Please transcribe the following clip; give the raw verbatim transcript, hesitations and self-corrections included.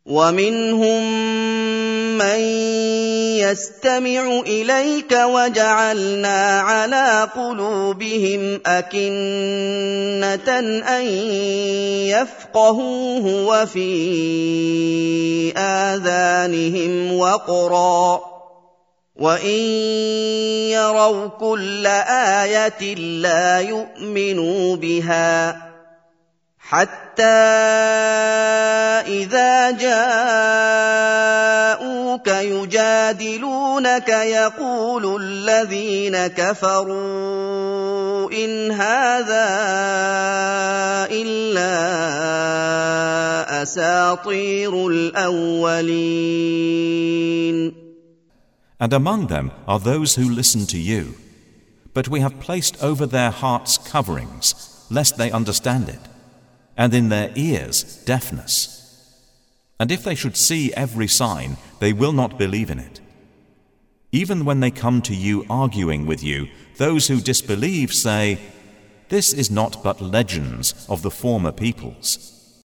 ومنهم من يستمع إليك وجعلنا على قلوبهم أكنة أن يفقهوه وفي آذانهم وقرا وإن يروا كل آية لا يؤمنوا بها حتى إذا جاءوك يجادلونك يقول الذين كفروا إن هذا إلا أساطير الأولين. And among them are those who listen to you, but we have placed over their hearts coverings, lest they understand it, and in their ears deafness. And if they should see every sign, they will not believe in it. Even when they come to you arguing with you, those who disbelieve say, "This is not but legends of the former peoples."